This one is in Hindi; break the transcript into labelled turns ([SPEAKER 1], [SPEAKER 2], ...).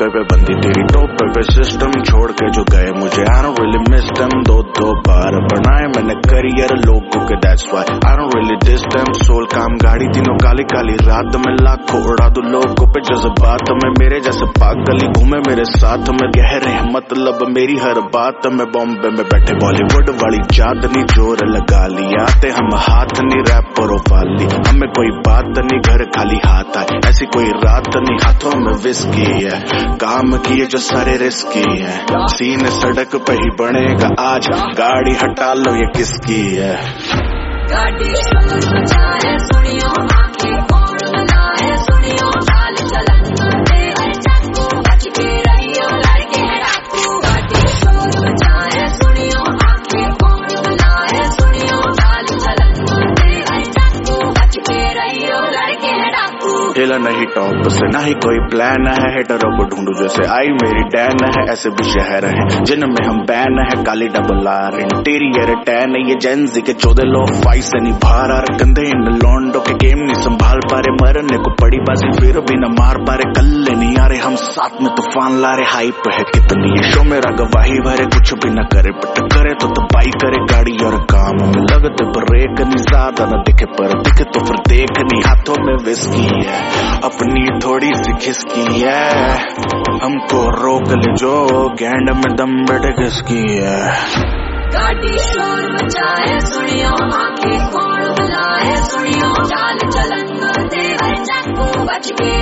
[SPEAKER 1] टोपे पे बंदी तेरी टोपे पे सिस्टम छोड़ के जो गए मुझे I don't really miss them. दो बार बनाए मैंने करियर लोगों के that's why I don't really diss them. सोल काम गाड़ी तीनों काली काली रात में लाखों उड़ा दो लोगों पे जज्बात में मेरे जैसे पागल ही घूमे मेरे साथ में गहरे मतलब मेरी हर बात में बॉम्बे में बैठे बॉलीवुड वाली चांदनी जोर लगा लिया आते हम हाथ नहीं रैपर वाली हमें कोई बात नहीं घर खाली हाथ आए ऐसी कोई रात नहीं हाथों में विस्की है काम किए जो सारे रिस्की है सीन सड़क पे ही बनेगा आज गाड़ी हटा लो ये किसकी है
[SPEAKER 2] गाड़ी शोर मचाए सुनियो आंखें खोल बनाए सुनियो चाल चलन दे हर चाकू बच के रहियो लड़के डाकू गाड़ी शोर मचाए सुनियो आंखें खोल बनाए सुनियो चाल चलन दे हर चाकू बच के रहियो लड़के डाकू
[SPEAKER 1] हिला नहीं टॉप से ना ही कोई प्लान है हेटरों को ढूंढू जैसे आई मेरी डैन है ऐसे भी शहर है जिनमें हम बैन है काली डबल आर इंटीरियर टैन ये जेंजी के 14 लो फाइट से नहीं बाहर आ रहे गंदे इन लॉन्डो के गेम नहीं संभाल पा रहे मरने को पड़ी बाजी फिर भी न मार पा रहे कल्ले नहीं आ रहे हम साथ में तूफान ला रहे हाइप है कितनी ये शो मेरा गवाही भरे कुछ भी न करे बट करे तो तबाही करे गाड़ी और काम में लगते ब्रेक नहीं ज्यादा न दिखे पर दिखे तो फिर देख नहीं हाथों में विस्की है अपनी थोड़ी सी खिसकी है हमको रोक ले जो गैंड में दम बैठे किसकी है
[SPEAKER 2] गाड़ी शोर मचाए सुनियो आंखें खोल बुलाए सुनियो चाल चलन दे हर चाकू बच के